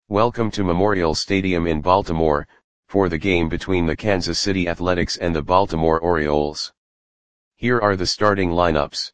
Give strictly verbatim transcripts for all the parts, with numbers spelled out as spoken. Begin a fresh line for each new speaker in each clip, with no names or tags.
Welcome to Memorial Stadium in Baltimore, for the game between the Kansas City Athletics and the Baltimore Orioles. Here are the starting lineups.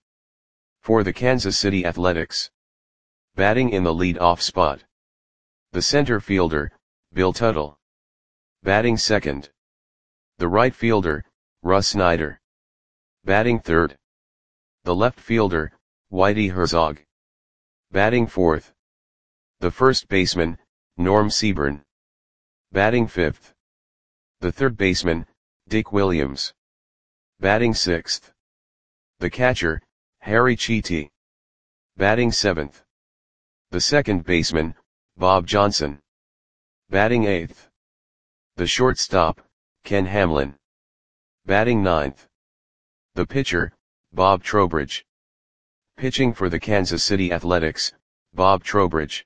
For the Kansas City Athletics. Batting in the lead-off spot. The center fielder, Bill Tuttle. Batting second. The right fielder, Russ Snyder. Batting third. The left fielder, Whitey Herzog. Batting fourth. The first baseman, Norm Seaburn. Batting fifth. The third baseman, Dick Williams. Batting sixth. The catcher, Harry Chiti. Batting seventh. The second baseman, Bob Johnson. Batting eighth. The shortstop, Ken Hamlin. Batting ninth. The pitcher, Bob Trowbridge. Pitching for the Kansas City Athletics, Bob Trowbridge.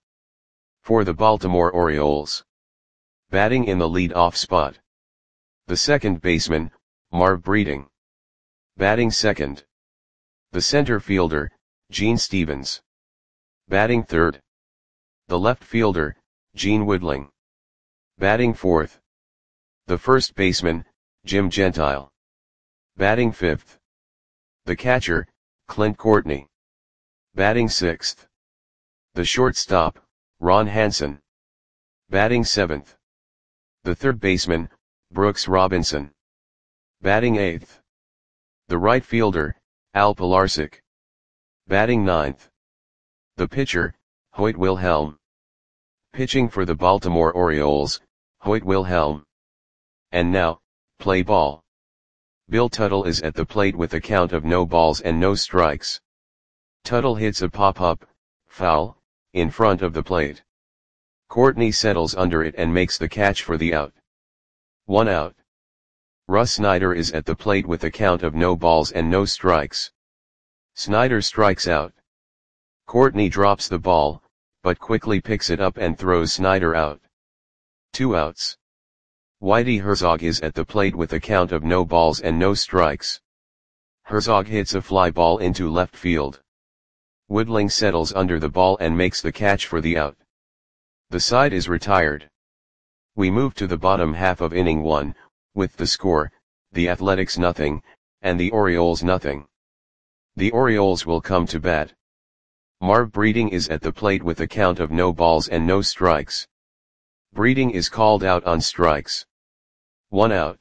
For the Baltimore Orioles. Batting in the lead-off spot. The second baseman, Marv Breeding. Batting second. The center fielder, Gene Stevens. Batting third. The left fielder, Gene Woodling. Batting fourth. The first baseman, Jim Gentile. Batting fifth. The catcher, Clint Courtney. Batting sixth. The shortstop, Ron Hansen. Batting seventh. The third baseman, Brooks Robinson. Batting eighth. The right fielder, Al Pilarczyk. Batting ninth. The pitcher, Hoyt Wilhelm. Pitching for the Baltimore Orioles, Hoyt Wilhelm. And now, play ball. Bill Tuttle is at the plate with a count of no balls and no strikes. Tuttle hits a pop-up, foul, in front of the plate. Courtney settles under it and makes the catch for the out. One out. Russ Snyder is at the plate with a count of no balls and no strikes. Snyder strikes out. Courtney drops the ball, but quickly picks it up and throws Snyder out. Two outs. Whitey Herzog is at the plate with a count of no balls and no strikes. Herzog hits a fly ball into left field. Woodling settles under the ball and makes the catch for the out. The side is retired. We move to the bottom half of inning one, with the score, the Athletics nothing, and the Orioles nothing. The Orioles will come to bat. Marv Breeding is at the plate with a count of no balls and no strikes. Breeding is called out on strikes. One out.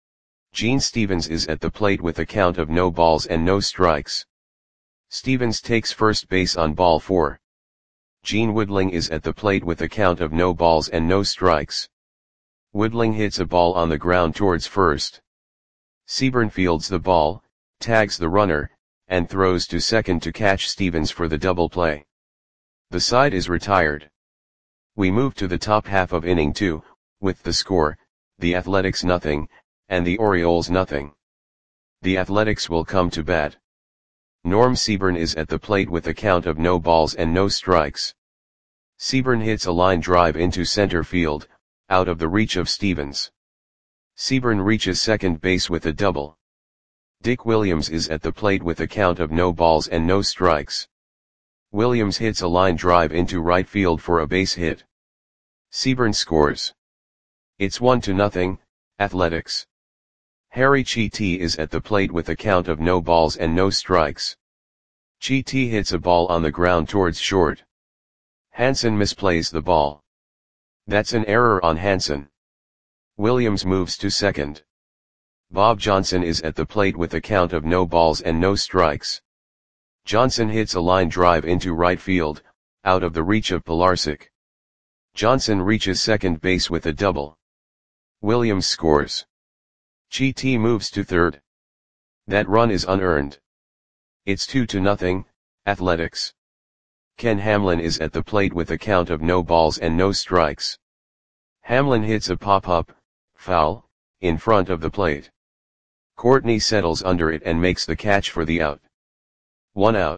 Gene Stevens is at the plate with a count of no balls and no strikes. Stevens takes first base on ball four. Gene Woodling is at the plate with a count of no balls and no strikes. Woodling hits a ball on the ground towards first. Seaburn fields the ball, tags the runner, and throws to second to catch Stevens for the double play. The side is retired. We move to the top half of inning two, with the score, the Athletics nothing, and the Orioles nothing. The Athletics will come to bat. Norm Seaburn is at the plate with a count of no balls and no strikes. Seaburn hits a line drive into center field, out of the reach of Stevens. Seaburn reaches second base with a double. Dick Williams is at the plate with a count of no balls and no strikes. Williams hits a line drive into right field for a base hit. Seaburn scores. It's one to nothing, Athletics. Harry Chiti is at the plate with a count of no balls and no strikes. Chiti hits a ball on the ground towards short. Hansen misplays the ball. That's an error on Hansen. Williams moves to second. Bob Johnson is at the plate with a count of no balls and no strikes. Johnson hits a line drive into right field, out of the reach of Pilarczyk. Johnson reaches second base with a double. Williams scores. Chiti moves to third. That run is unearned. It's two to nothing, Athletics. Ken Hamlin is at the plate with a count of no balls and no strikes. Hamlin hits a pop-up, foul, in front of the plate. Courtney settles under it and makes the catch for the out. One out.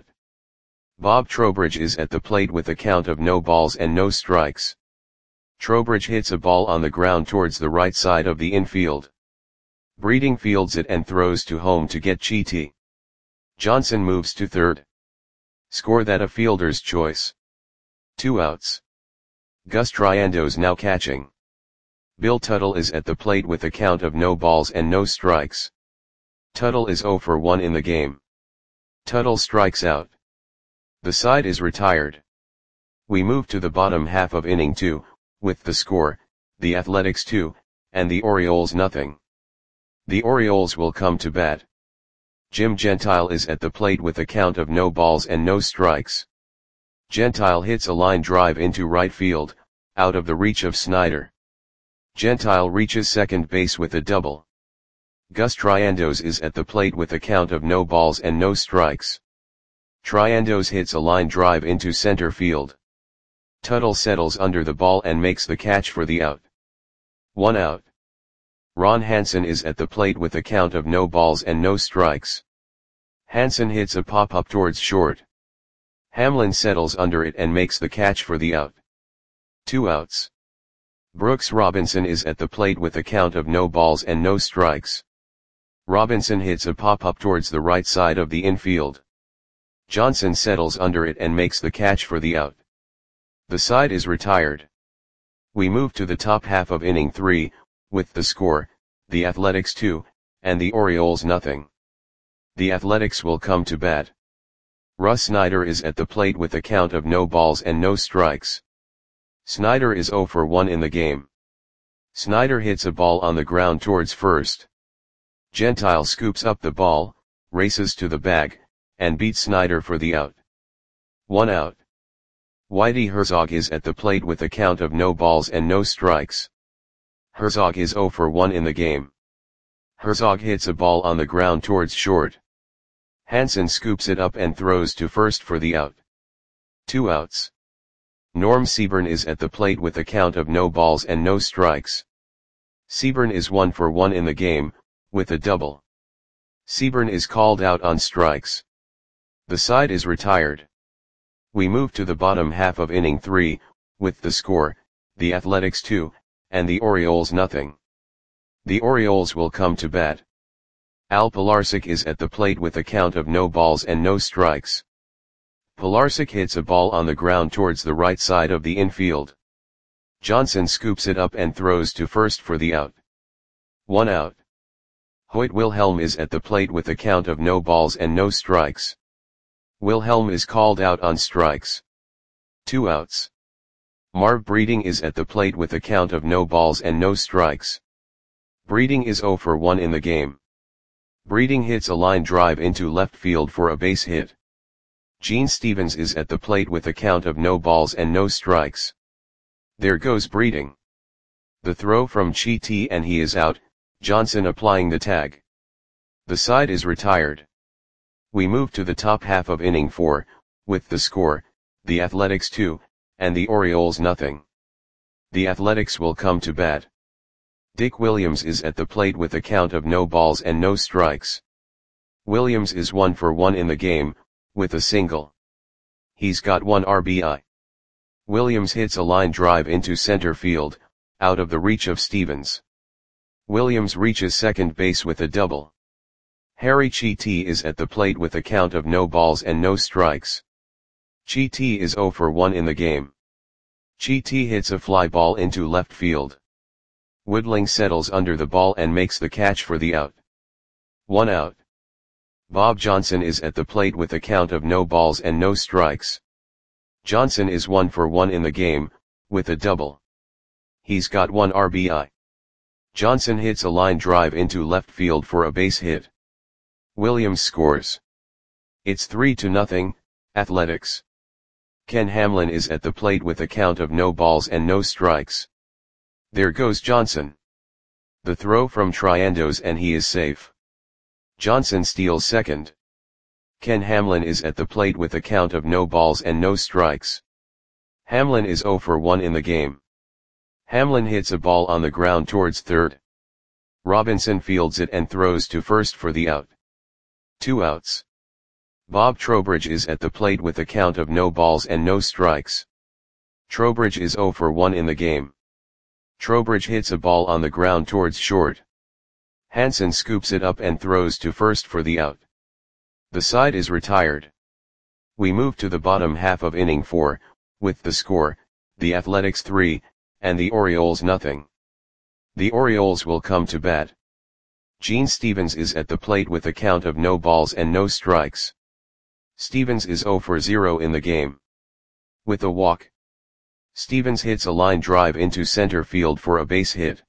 Bob Trowbridge is at the plate with a count of no balls and no strikes. Trowbridge hits a ball on the ground towards the right side of the infield. Breeding fields it and throws to home to get Chiti. Johnson moves to third. Score that a fielder's choice. Two outs. Gus Triandos now catching. Bill Tuttle is at the plate with a count of no balls and no strikes. Tuttle is zero for one in the game. Tuttle strikes out. The side is retired. We move to the bottom half of inning two, with the score, the Athletics two, and the Orioles nothing. The Orioles will come to bat. Jim Gentile is at the plate with a count of no balls and no strikes. Gentile hits a line drive into right field, out of the reach of Snyder. Gentile reaches second base with a double. Gus Triandos is at the plate with a count of no balls and no strikes. Triandos hits a line drive into center field. Tuttle settles under the ball and makes the catch for the out. One out. Ron Hansen is at the plate with a count of no balls and no strikes. Hansen hits a pop-up towards short. Hamlin settles under it and makes the catch for the out. Two outs. Brooks Robinson is at the plate with a count of no balls and no strikes. Robinson hits a pop-up towards the right side of the infield. Johnson settles under it and makes the catch for the out. The side is retired. We move to the top half of inning three, with the score, the Athletics two, and the Orioles nothing. The Athletics will come to bat. Russ Snyder is at the plate with a count of no balls and no strikes. Snyder is zero for one in the game. Snyder hits a ball on the ground towards first. Gentile scoops up the ball, races to the bag, and beats Snyder for the out. One out. Whitey Herzog is at the plate with a count of no balls and no strikes. Herzog is zero for one in the game. Herzog hits a ball on the ground towards short. Hansen scoops it up and throws to first for the out. Two outs. Norm Seaburn is at the plate with a count of no balls and no strikes. Seaburn is one for one in the game, with a double. Seaburn is called out on strikes. The side is retired. We move to the bottom half of inning three, with the score, the Athletics two, and the Orioles nothing. The Orioles will come to bat. Al Pilarczyk is at the plate with a count of no balls and no strikes. Pilarczyk hits a ball on the ground towards the right side of the infield. Johnson scoops it up and throws to first for the out. One out. Hoyt Wilhelm is at the plate with a count of no balls and no strikes. Wilhelm is called out on strikes. Two outs. Marv Breeding is at the plate with a count of no balls and no strikes. Breeding is zero for one in the game. Breeding hits a line drive into left field for a base hit. Gene Stevens is at the plate with a count of no balls and no strikes. There goes Breeding. The throw from Chi and he is out, Johnson applying the tag. The side is retired. We move to the top half of inning four, with the score, the Athletics two, and the Orioles nothing. The Athletics will come to bat. Dick Williams is at the plate with a count of no balls and no strikes. Williams is one for one in the game, with a single. He's got one R B I. Williams hits a line drive into center field, out of the reach of Stevens. Williams reaches second base with a double. Harry Chi is at the plate with a count of no balls and no strikes. Chi is zero for one in the game. Chi hits a fly ball into left field. Woodling settles under the ball and makes the catch for the out. One out. Bob Johnson is at the plate with a count of no balls and no strikes. Johnson is one for one in the game, with a double. He's got one R B I. Johnson hits a line drive into left field for a base hit. Williams scores. It's three to nothing, Athletics. Ken Hamlin is at the plate with a count of no balls and no strikes. There goes Johnson. The throw from Triandos and he is safe. Johnson steals second. Ken Hamlin is at the plate with a count of no balls and no strikes. Hamlin is zero for one in the game. Hamlin hits a ball on the ground towards third. Robinson fields it and throws to first for the out. Two outs. Bob Trowbridge is at the plate with a count of no balls and no strikes. Trowbridge is zero for one in the game. Trowbridge hits a ball on the ground towards short. Hansen scoops it up and throws to first for the out. The side is retired. We move to the bottom half of inning four, with the score, the Athletics three, and the Orioles nothing. The Orioles will come to bat. Gene Stevens is at the plate with a count of no balls and no strikes. Stevens is zero for zero in the game. With a walk, Stevens hits a line drive into center field for a base hit.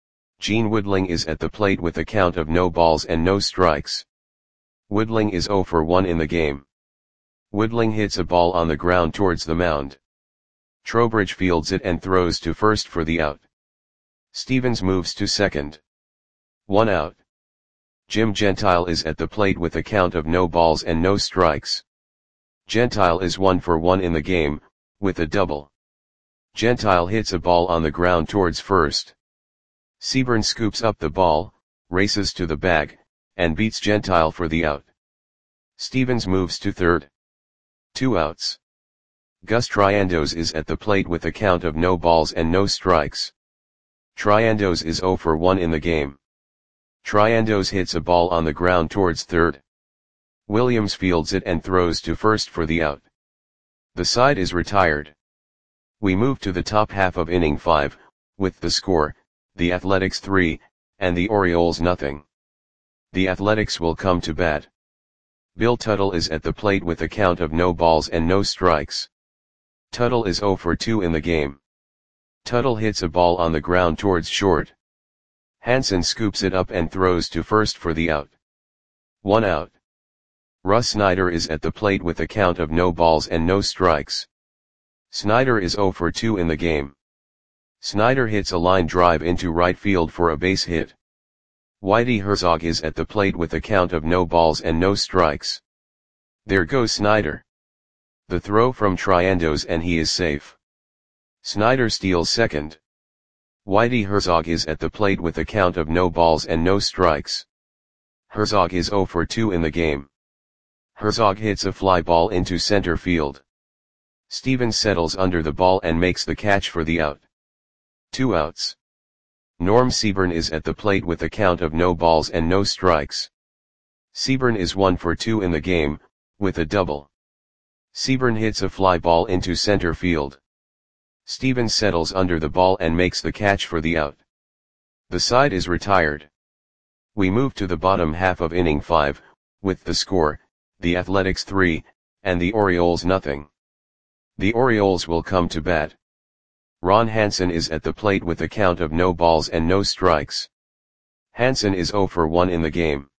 Gene Woodling is at the plate with a count of no balls and no strikes. Woodling is zero for one in the game. Woodling hits a ball on the ground towards the mound. Trowbridge fields it and throws to first for the out. Stevens moves to second. One out. Jim Gentile is at the plate with a count of no balls and no strikes. Gentile is one for one in the game, with a double. Gentile hits a ball on the ground towards first. Seaburn scoops up the ball, races to the bag, and beats Gentile for the out. Stevens moves to third. Two outs. Gus Triandos is at the plate with a count of no balls and no strikes. Triandos is zero for one in the game. Triandos hits a ball on the ground towards third. Williams fields it and throws to first for the out. The side is retired. We move to the top half of inning five, with the score, the Athletics three, and the Orioles nothing. The Athletics will come to bat. Bill Tuttle is at the plate with a count of no balls and no strikes. Tuttle is zero for two in the game. Tuttle hits a ball on the ground towards short. Hansen scoops it up and throws to first for the out. One out. Russ Snyder is at the plate with a count of no balls and no strikes. Snyder is zero for two in the game. Snyder hits a line drive into right field for a base hit. Whitey Herzog is at the plate with a count of no balls and no strikes. There goes Snyder. The throw from Triandos and he is safe. Snyder steals second. Whitey Herzog is at the plate with a count of no balls and no strikes. Herzog is zero for two in the game. Herzog hits a fly ball into center field. Stevens settles under the ball and makes the catch for the out. Two outs. Norm Seaburn is at the plate with a count of no balls and no strikes. Seaburn is one for two in the game, with a double. Seaburn hits a fly ball into center field. Stevens settles under the ball and makes the catch for the out. The side is retired. We move to the bottom half of inning five, with the score, the Athletics three, and the Orioles nothing. The Orioles will come to bat. Ron Hansen is at the plate with a count of no balls and no strikes. Hansen is zero for one in the game.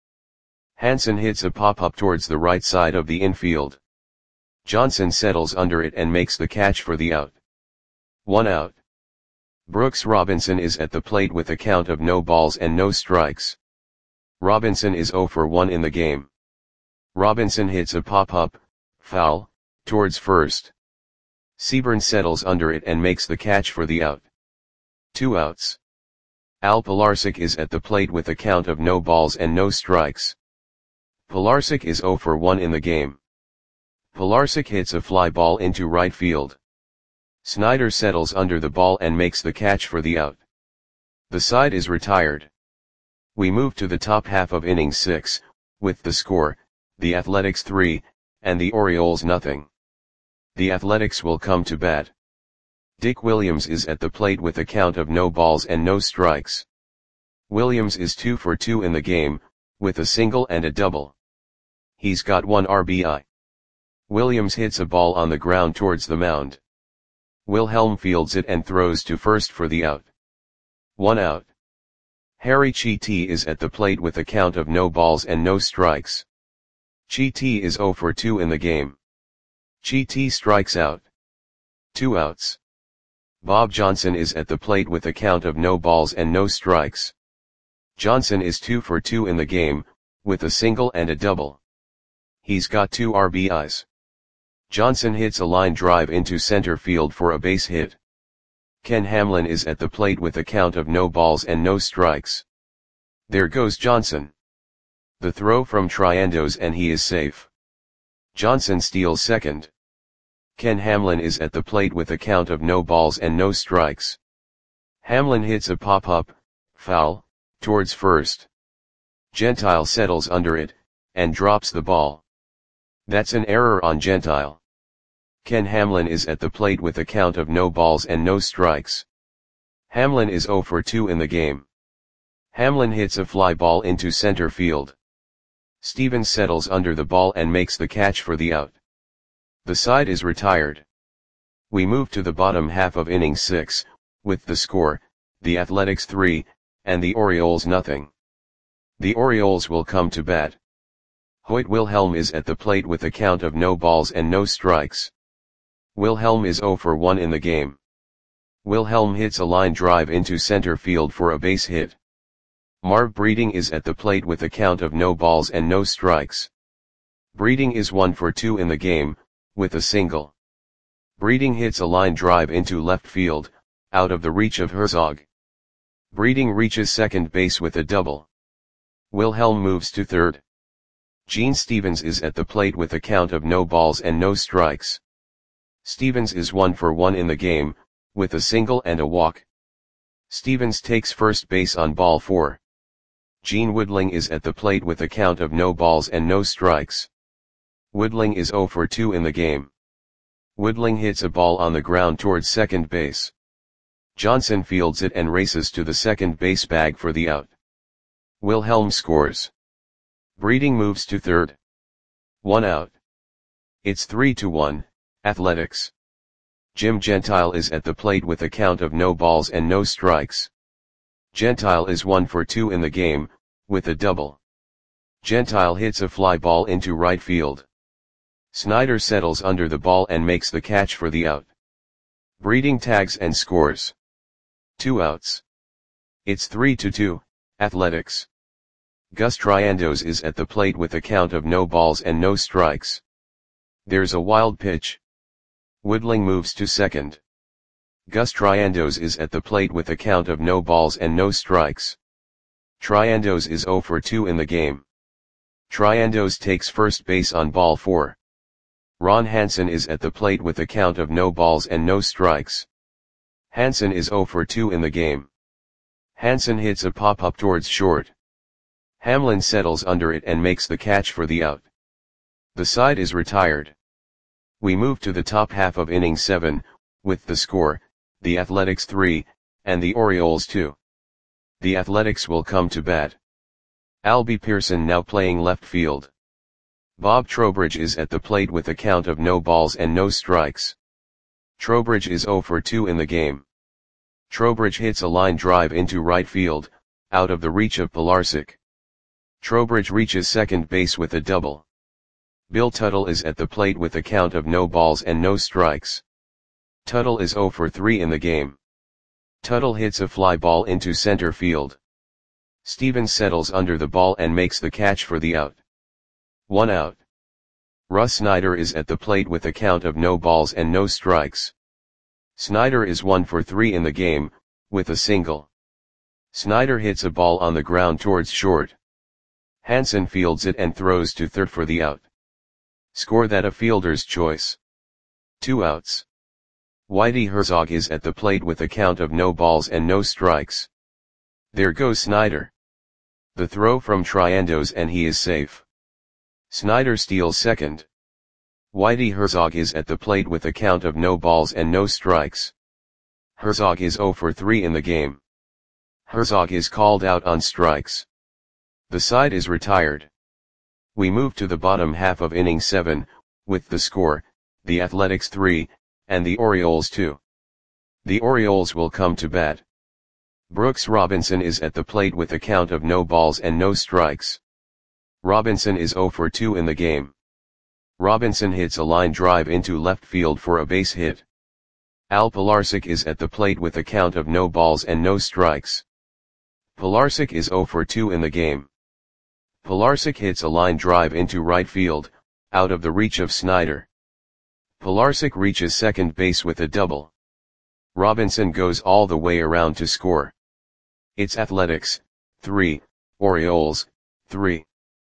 Hansen hits a pop-up towards the right side of the infield. Johnson settles under it and makes the catch for the out. One out. Brooks Robinson is at the plate with a count of no balls and no strikes. Robinson is zero for one in the game. Robinson hits a pop-up, foul, towards first. Seaburn settles under it and makes the catch for the out. Two outs. Al Pilarczyk is at the plate with a count of no balls and no strikes. Pilarczyk is zero for one in the game. Pilarczyk hits a fly ball into right field. Snyder settles under the ball and makes the catch for the out. The side is retired. We move to the top half of inning six, with the score, the Athletics three, and the Orioles nothing. The Athletics will come to bat. Dick Williams is at the plate with a count of no balls and no strikes. Williams is two for two in the game, with a single and a double. He's got one R B I. Williams hits a ball on the ground towards the mound. Wilhelm fields it and throws to first for the out. One out. Harry Chiti is at the plate with a count of no balls and no strikes. Chiti is zero for two in the game. Chiti strikes out. Two outs. Bob Johnson is at the plate with a count of no balls and no strikes. Johnson is two for two in the game, with a single and a double. He's got two R B Is. Johnson hits a line drive into center field for a base hit. Ken Hamlin is at the plate with a count of no balls and no strikes. There goes Johnson. The throw from Triandos and he is safe. Johnson steals second. Ken Hamlin is at the plate with a count of no balls and no strikes. Hamlin hits a pop-up, foul, towards first. Gentile settles under it, and drops the ball. That's an error on Gentile. Ken Hamlin is at the plate with a count of no balls and no strikes. Hamlin is zero for two in the game. Hamlin hits a fly ball into center field. Stevens settles under the ball and makes the catch for the out. The side is retired. We move to the bottom half of inning six, with the score, the Athletics three, and the Orioles nothing. The Orioles will come to bat. Hoyt Wilhelm is at the plate with a count of no balls and no strikes. Wilhelm is zero for one in the game. Wilhelm hits a line drive into center field for a base hit. Marv Breeding is at the plate with a count of no balls and no strikes. Breeding is one for two in the game, with a single. Breeding hits a line drive into left field, out of the reach of Herzog. Breeding reaches second base with a double. Wilhelm moves to third. Gene Stevens is at the plate with a count of no balls and no strikes. Stevens is one for one in the game, with a single and a walk. Stevens takes first base on ball four. Gene Woodling is at the plate with a count of no balls and no strikes. Woodling is zero for two in the game. Woodling hits a ball on the ground towards second base. Johnson fields it and races to the second base bag for the out. Wilhelm scores. Breeding moves to third. One out. It's three to one, Athletics. Jim Gentile is at the plate with a count of no balls and no strikes. Gentile is one for two in the game, with a double. Gentile hits a fly ball into right field. Snyder settles under the ball and makes the catch for the out. Breeding tags and scores. Two outs. It's three to two, Athletics. Gus Triandos is at the plate with a count of no balls and no strikes. There's a wild pitch. Woodling moves to second. Gus Triandos is at the plate with a count of no balls and no strikes. Triandos is zero for two in the game. Triandos takes first base on ball four. Ron Hansen is at the plate with a count of no balls and no strikes. Hansen is zero for two in the game. Hansen hits a pop-up towards short. Hamlin settles under it and makes the catch for the out. The side is retired. We move to the top half of inning seven, with the score, the Athletics three, and the Orioles two. The Athletics will come to bat. Albie Pearson now playing left field. Bob Trowbridge is at the plate with a count of no balls and no strikes. Trowbridge is zero for two in the game. Trowbridge hits a line drive into right field, out of the reach of Pilarczyk. Trowbridge reaches second base with a double. Bill Tuttle is at the plate with a count of no balls and no strikes. Tuttle is zero for three in the game. Tuttle hits a fly ball into center field. Stevens settles under the ball and makes the catch for the out. One out. Russ Snyder is at the plate with a count of no balls and no strikes. Snyder is one for three in the game, with a single. Snyder hits a ball on the ground towards short. Hansen fields it and throws to third for the out. Score that a fielder's choice. Two outs. Whitey Herzog is at the plate with a count of no balls and no strikes. There goes Snyder. The throw from Triandos and he is safe. Snyder steals second. Whitey Herzog is at the plate with a count of no balls and no strikes. Herzog is zero for three in the game. Herzog is called out on strikes. The side is retired. We move to the bottom half of inning seven, with the score, the Athletics three, and the Orioles two. The Orioles will come to bat. Brooks Robinson is at the plate with a count of no balls and no strikes. Robinson is zero for two in the game. Robinson hits a line drive into left field for a base hit. Al Pilarczyk is at the plate with a count of no balls and no strikes. Pilarczyk is zero for two in the game. Pilarczyk hits a line drive into right field, out of the reach of Snyder. Pilarczyk reaches second base with a double. Robinson goes all the way around to score. It's Athletics, three, Orioles, three.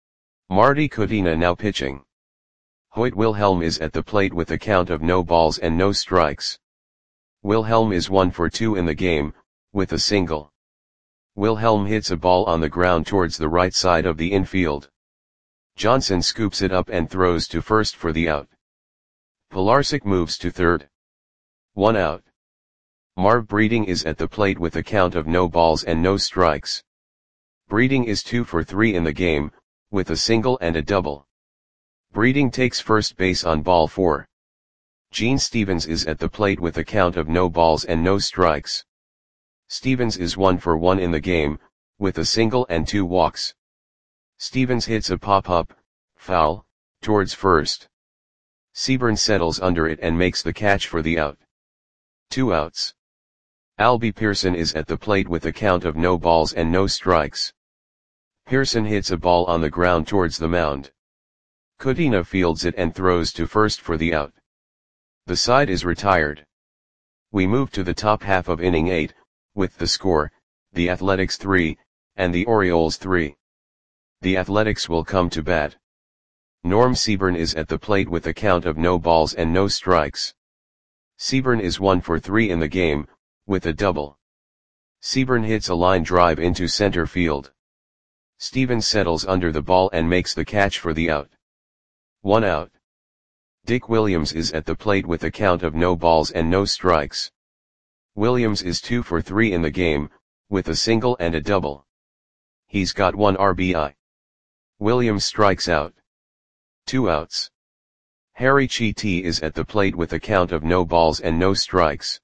Marty Kutina now pitching. Hoyt Wilhelm is at the plate with a count of no balls and no strikes. Wilhelm is one for two in the game, with a single. Wilhelm hits a ball on the ground towards the right side of the infield. Johnson scoops it up and throws to first for the out. Pilarczyk moves to third. One out. Marv Breeding is at the plate with a count of no balls and no strikes. Breeding is two for three in the game, with a single and a double. Breeding takes first base on ball four. Gene Stevens is at the plate with a count of no balls and no strikes. Stevens is one for one in the game, with a single and two walks. Stevens hits a pop-up, foul, towards first. Seaburn settles under it and makes the catch for the out. Two outs. Albie Pearson is at the plate with a count of no balls and no strikes. Pearson hits a ball on the ground towards the mound. Kudina fields it and throws to first for the out. The side is retired. We move to the top half of inning eight, with the score, the Athletics three, and the Orioles three. The Athletics will come to bat. Norm Seaburn is at the plate with a count of no balls and no strikes. Seaburn is one for three in the game, with a double. Seaburn hits a line drive into center field. Stevens settles under the ball and makes the catch for the out. One out. Dick Williams is at the plate with a count of no balls and no strikes. Williams is two for three in the game, with a single and a double. He's got one R B I. Williams strikes out. Two outs. Harry Chiti is at the plate with a count of no balls and no strikes.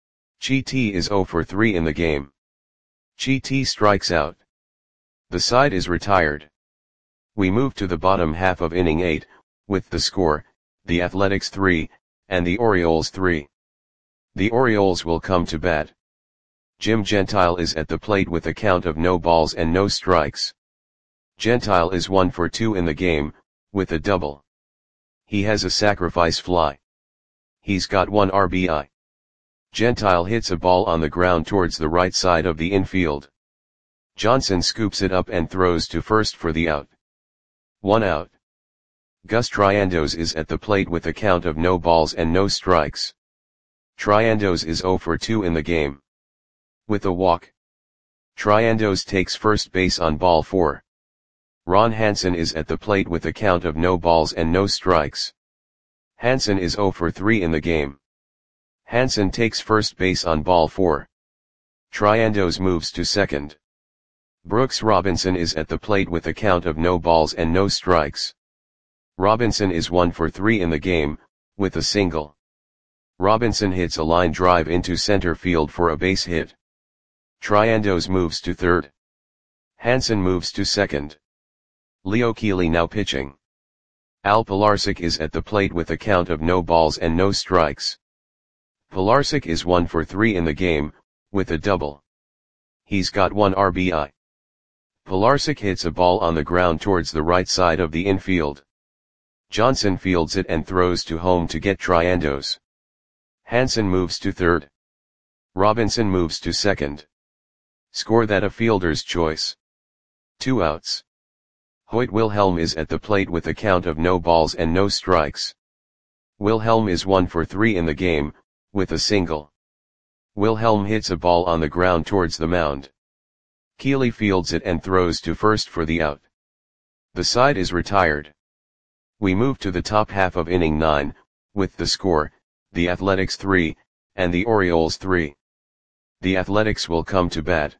Chiti is zero for three in the game. Chiti strikes out. The side is retired. We move to the bottom half of inning eight, with the score, the Athletics three, and the Orioles three. The Orioles will come to bat. Jim Gentile is at the plate with a count of no balls and no strikes. Gentile is one for two in the game, with a double. He has a sacrifice fly. He's got one R B I. Gentile hits a ball on the ground towards the right side of the infield. Johnson scoops it up and throws to first for the out. One out. Gus Triandos is at the plate with a count of no balls and no strikes. Triandos is zero for two in the game. With a walk. Triandos takes first base on ball four. Ron Hansen is at the plate with a count of no balls and no strikes. Hansen is zero for three in the game. Hansen takes first base on ball four. Triandos moves to second. Brooks Robinson is at the plate with a count of no balls and no strikes. Robinson is one for three in the game, with a single. Robinson hits a line drive into center field for a base hit. Triandos moves to third. Hansen moves to second. Leo Keeley now pitching. Al Pilarczyk is at the plate with a count of no balls and no strikes. Pilarczyk is one for three in the game, with a double. He's got one R B I. Pilarczyk hits a ball on the ground towards the right side of the infield. Johnson fields it and throws to home to get Triandos. Hansen moves to third. Robinson moves to second. Score that a fielder's choice. Two outs. Hoyt Wilhelm is at the plate with a count of no balls and no strikes. Wilhelm is one for three in the game, with a single. Wilhelm hits a ball on the ground towards the mound. Keeley fields it and throws to first for the out. The side is retired. We move to the top half of inning nine, with the score, the Athletics three, and the Orioles three. The Athletics will come to bat.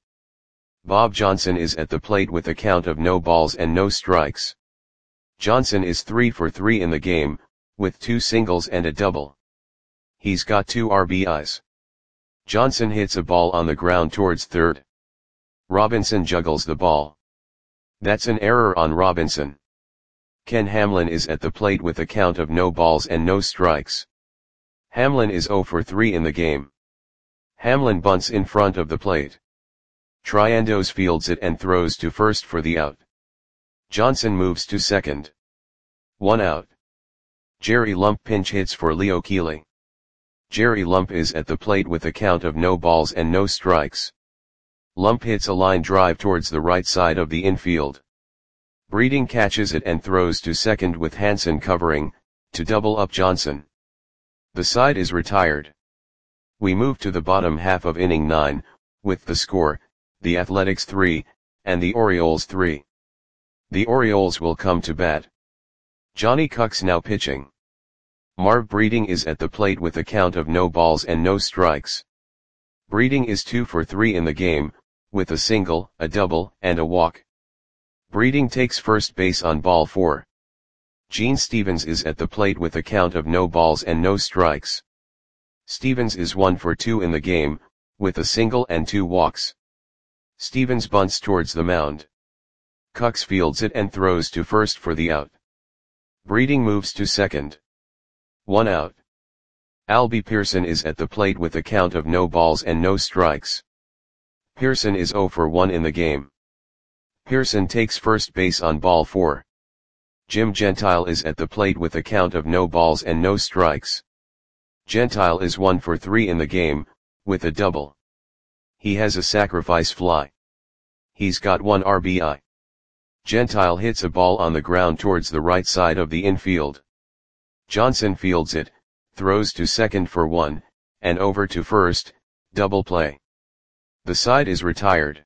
Bob Johnson is at the plate with a count of no balls and no strikes. Johnson is three for three in the game, with two singles and a double. He's got two R B Is. Johnson hits a ball on the ground towards third. Robinson juggles the ball. That's an error on Robinson. Ken Hamlin is at the plate with a count of no balls and no strikes. Hamlin is zero for three in the game. Hamlin bunts in front of the plate. Triandos fields it and throws to first for the out. Johnson moves to second. One out. Jerry Lump pinch hits for Leo Keeley. Jerry Lump is at the plate with a count of no balls and no strikes. Lump hits a line drive towards the right side of the infield. Breeding catches it and throws to second with Hansen covering, to double up Johnson. The side is retired. We move to the bottom half of inning nine, with the score, the Athletics three, and the Orioles three. The Orioles will come to bat. Johnny Cucks now pitching. Marv Breeding is at the plate with a count of no balls and no strikes. Breeding is two for three in the game, with a single, a double, and a walk. Breeding takes first base on ball four. Gene Stevens is at the plate with a count of no balls and no strikes. Stevens is one for two in the game, with a single and two walks. Stevens bunts towards the mound. Cox fields it and throws to first for the out. Breeding moves to second. One out. Albie Pearson is at the plate with a count of no balls and no strikes. Pearson is zero for one in the game. Pearson takes first base on ball four. Jim Gentile is at the plate with a count of no balls and no strikes. Gentile is one for three in the game, with a double. He has a sacrifice fly. He's got one R B I. Gentile hits a ball on the ground towards the right side of the infield. Johnson fields it, throws to second for one, and over to first, double play. The side is retired.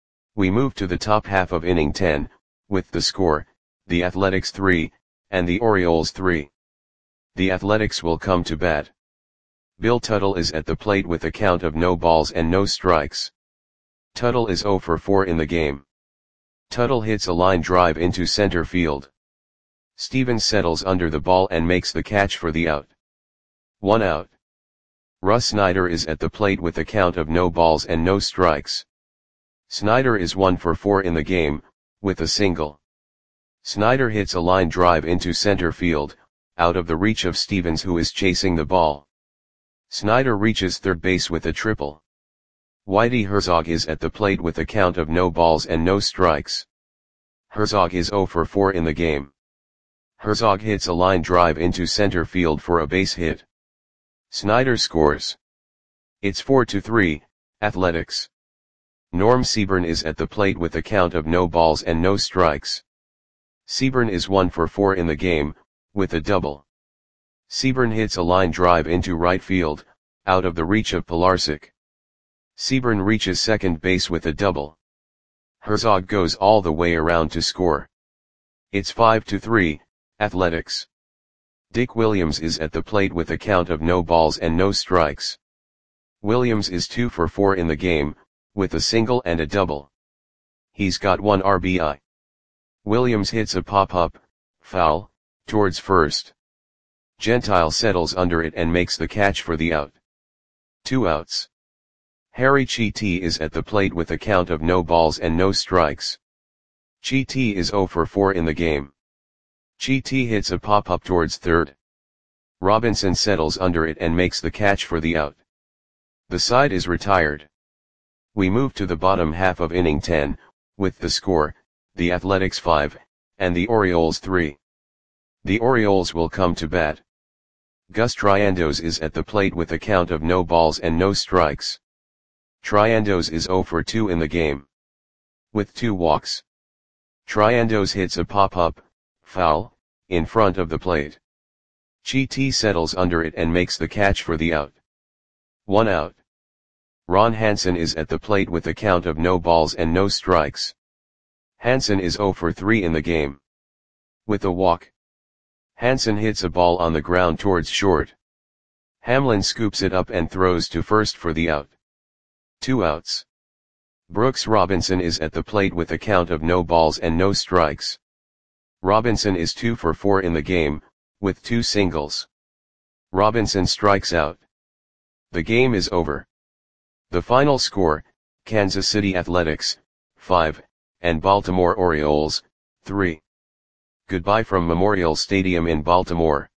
We move to the top half of inning ten, with the score, the Athletics three, and the Orioles three. The Athletics will come to bat. Bill Tuttle is at the plate with a count of no balls and no strikes. Tuttle is zero for four in the game. Tuttle hits a line drive into center field. Stevens settles under the ball and makes the catch for the out. One out. Russ Snyder is at the plate with a count of no balls and no strikes. Snyder is one for four in the game, with a single. Snyder hits a line drive into center field, out of the reach of Stevens, who is chasing the ball. Snyder reaches third base with a triple. Whitey Herzog is at the plate with a count of no balls and no strikes. Herzog is zero for four in the game. Herzog hits a line drive into center field for a base hit. Snyder scores. It's four to three, Athletics. Norm Seaburn is at the plate with a count of no balls and no strikes. Seaburn is one for four in the game, with a double. Seaburn hits a line drive into right field, out of the reach of Pilarczyk. Seaburn reaches second base with a double. Herzog goes all the way around to score. It's five to three, Athletics. Dick Williams is at the plate with a count of no balls and no strikes. Williams is two for four in the game, with a single and a double. He's got one R B I. Williams hits a pop-up, foul, towards first. Gentile settles under it and makes the catch for the out. Two outs. Harry Chiti is at the plate with a count of no balls and no strikes. Chiti is zero for four in the game. Chiti hits a pop-up towards third. Robinson settles under it and makes the catch for the out. The side is retired. We move to the bottom half of inning ten, with the score, the Athletics five, and the Orioles three. The Orioles will come to bat. Gus Triandos is at the plate with a count of no balls and no strikes. Triandos is zero for two in the game. With two walks. Triandos hits a pop-up, foul, in front of the plate. Chiti settles under it and makes the catch for the out. One out. Ron Hansen is at the plate with a count of no balls and no strikes. Hansen is zero for three in the game. With a walk. Hansen hits a ball on the ground towards short. Hamlin scoops it up and throws to first for the out. Two outs. Brooks Robinson is at the plate with a count of no balls and no strikes. Robinson is two for four in the game, with two singles. Robinson strikes out. The game is over. The final score, Kansas City Athletics, five, and Baltimore Orioles, three. Goodbye from Memorial Stadium in Baltimore.